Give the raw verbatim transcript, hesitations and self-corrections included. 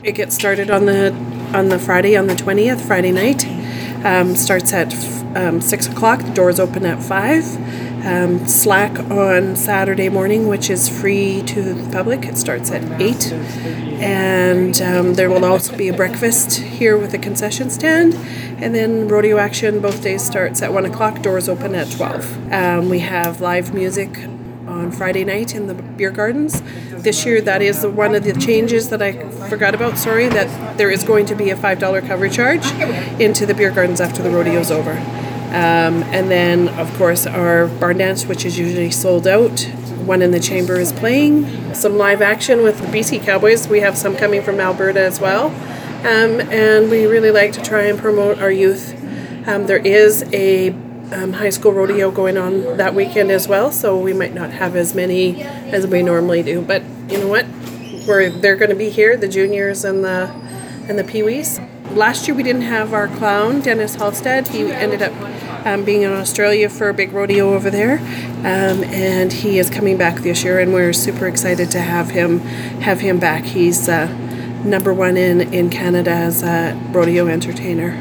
It gets started on the on the Friday, on the twentieth, Friday night. Um, starts at um, six o'clock. The doors open at five. Um, Slack on Saturday morning, which is free to the public. It starts at eight. And um, there will also be a breakfast here with a concession stand. And then rodeo action both days starts at one o'clock. Doors open at twelve. Um, we have live music on Friday night in the beer gardens. This year, that is one of the changes that I forgot about, sorry, that there is going to be a five dollars cover charge into the beer gardens after the rodeo's over. Um, and then, of course, our barn dance, which is usually sold out. One in the chamber is playing. Some live action with the B C Cowboys. We have some coming from Alberta as well. Um, and we really like to try and promote our youth. Um, there is a Um, high school rodeo going on that weekend as well, so we might not have as many as we normally do. But you know what? We're they're going to be here, the juniors and the and the peewees. Last year we didn't have our clown, Dennis Halstead. He ended up um, being in Australia for a big rodeo over there, um, and he is coming back this year, and we're super excited to have him have him back. He's uh, number one in in Canada as a rodeo entertainer.